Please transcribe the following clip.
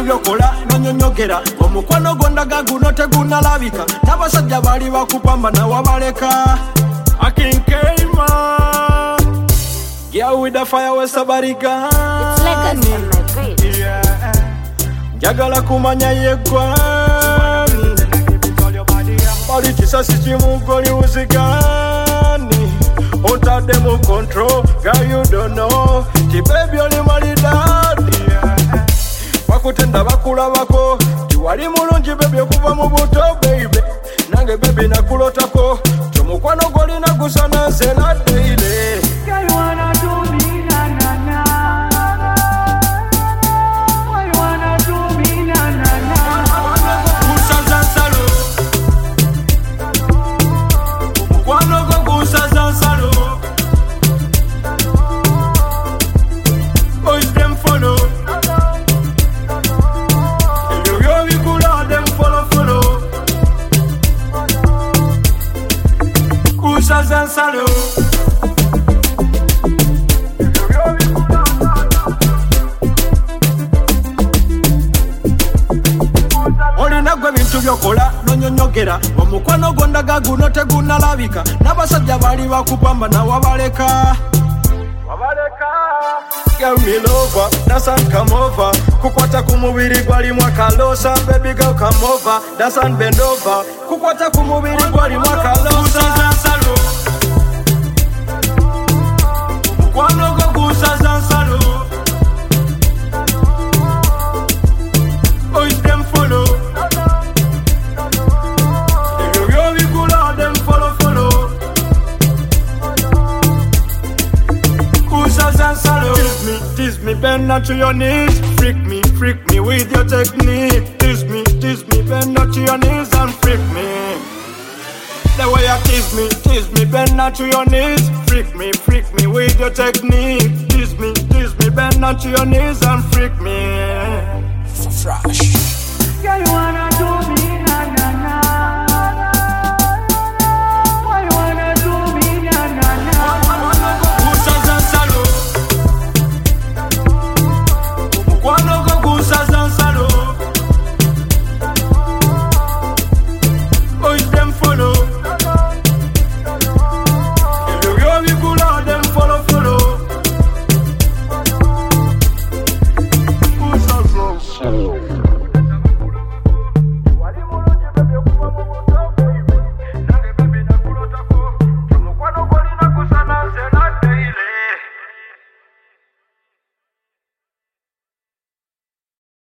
byokola nonyonyogera omukwano gondaga guno tegunalabika n'abasajja bali bakupamba nawabaleka akinkeima girl with the fire with somebody gun. It's legacy on my beat. Yeah. Njagala kumanya yeggwani bali kisasi kimugoli uzigani otadde mu control girl you don't know ti baby oli malidadi bakutenda bakulabako tiwali mulungi baby okuva mu buto baby nange baby nakulotako tomukwano golina gusana nsena daily. Girl, you wanna do me na na na. Why you wanna do me na na na? Gusaza nsalo mukwano gwo gusaza nsalo boys them follow ebyo byobikula them follow gusaza nsalo olina gwe bintu byokola nonyonyogera omukwano gondaga guno tegunalabika n'abasajja bali bakupamba nawabaleka Girl me lover, dance and come over kukwata ku mubiri gwalimu akalosa baby girl come over dance and bend over kukwata ku mubiri gwalimu akalosa nsalo mukwano gwo gusaza nsalo boys them follow ebyo byobikula them follow gusaza nsalo tease me bend down to your knees freak me with your technique tease me bend down to your knees and freak me the way you tease me bend down to your knees freak me with your technique tease me bend down to your knees and freak me Girl, you wanna do me